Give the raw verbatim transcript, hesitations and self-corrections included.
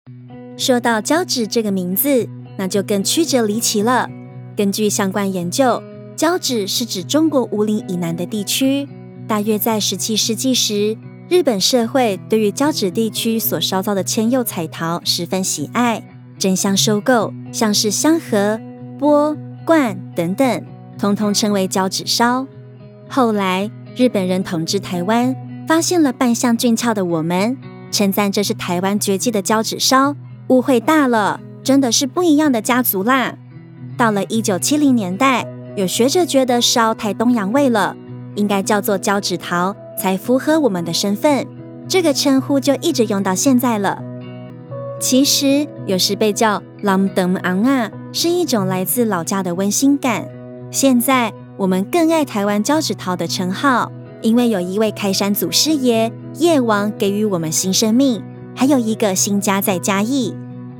说到交趾这个名字，那就更曲折离奇了。根据相关研究，交趾是指中国武陵以南的地区。大约在十七世纪时，日本社会对于交趾地区所烧造的千釉彩陶十分喜爱，争相收购，像是香盒、钵、罐等等，通通称为交趾烧。后来日本人统治台湾，发现了扮相俊俏的我们，称赞这是台湾绝技的交趾烧，误会大了，真的是不一样的家族啦。到了一九七零年代，有学者觉得烧太东洋味了，应该叫做交趾陶才符合我们的身份，这个称呼就一直用到现在了。其实有时被叫朗登昂啊，是一种来自老家的温馨感。现在我们更爱台湾交趾陶的称号，因为有一位开山祖师爷叶王给予我们新生命，还有一个新家在嘉义。